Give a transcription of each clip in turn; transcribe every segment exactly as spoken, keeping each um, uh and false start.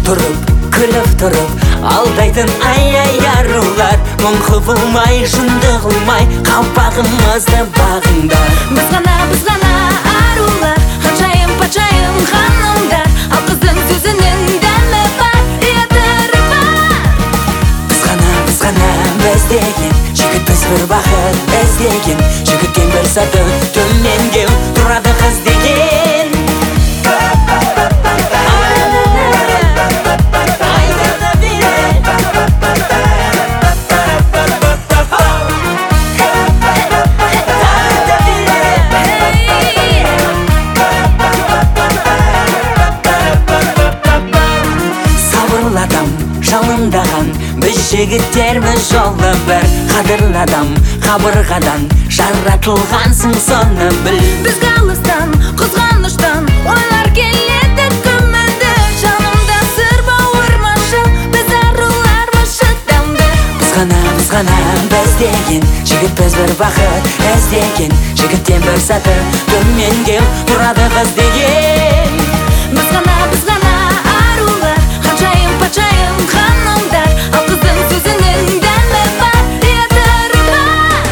Тұрып, күліп тұрып, алдайтын ай-ай арулар. Мұң құбылмай, жынды қылмай, қапағымызды бағыңдар. Біз ғана, біз ғана арулар, ханшайым, патшайым, ханымдар. Ал қыздың сөзінің дәмі бар, ұятыры бар. Біз ғана, біз ғана біз деген, жігіт біз бір бақыт іздеген. Жігіттен бір саты төменге тұрады қыз деген. Жалындаған біз жігіттерміз жолы бір. Қадырладам қабырғадан жаратылғансың соны біл. Бізге алыстан, қызғаныштан ойлар келеді күмәнді. Жанымда сыр бауырмашы, біз арулармыз шыдамды. Біз ғана, біз ғана біз деген, жігіт біз бір бақыт іздеген. Жігіттен бір саты төменге тұрады қыз деген. Біз ғана, біз ғана арулар, ханшайым, патшайым, ханымдар. Ал қыздың сөзінің дәмі бар, ұятыры бар.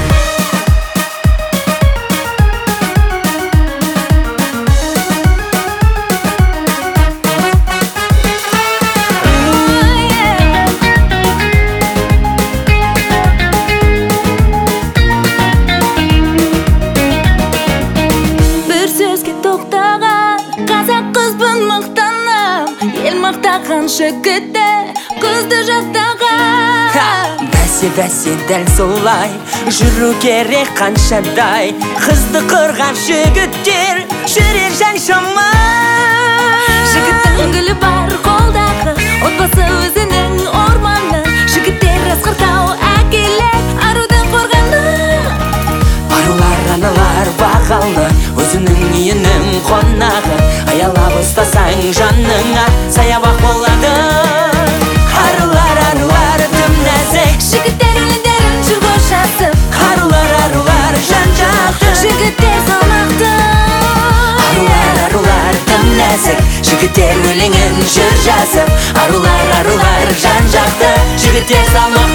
Бір сөзге тоқтаған қазақ қызбын мақтанам. Ел мақтаған жігітті, қызды жақтаған. Бәсе, бәсе дәл солай жүру керек қаншадай. Қызды қырған жігіттер жүрер жан шамай. Жігіттің гүлі бар қолдағы, отбасы өзінің орманы. Жігіттер асқартау әкелер, арудың қорғаны. Арулар, аналар бағалы, өзінің үйінің қонағы. Аялап ұстасаң жаныңа саябақ болады. Арулар, арулар тым нәзік, Жігіттер өлеңдерін жүр қошасып. арулар, арулар жан-жақты. Жігіттер салмақты. Арулар, арулар тым нәзік, жігіттер өлеңін жүр жазып. Арулар, арулар жан-жақты, жігіттер салмақты.